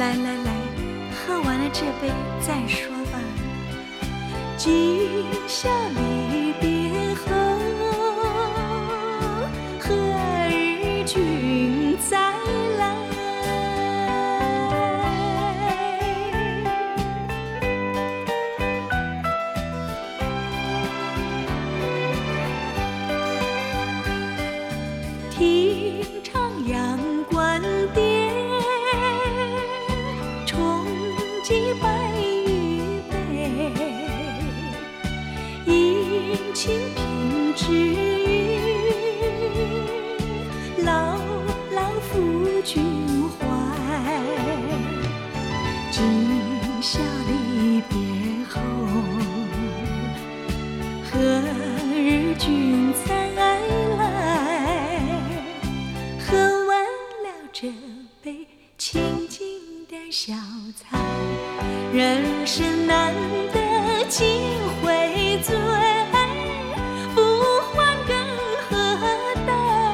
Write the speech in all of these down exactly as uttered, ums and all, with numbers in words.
来来来，喝完了这杯再说吧。今宵离别后，何日君再来？听徜阳关殿，重寄白玉杯，饮清平之语，牢牢抚君怀。今宵离别后，何日君再来？喝完了这杯清静的小菜，人生难得几回醉，不欢更何待？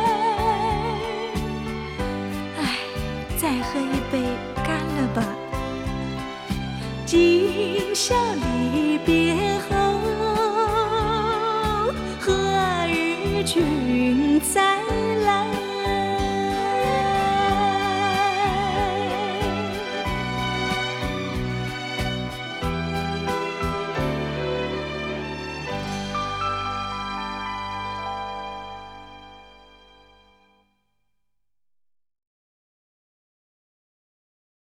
唉，再喝一杯干了吧。今宵离别后，何日君再来？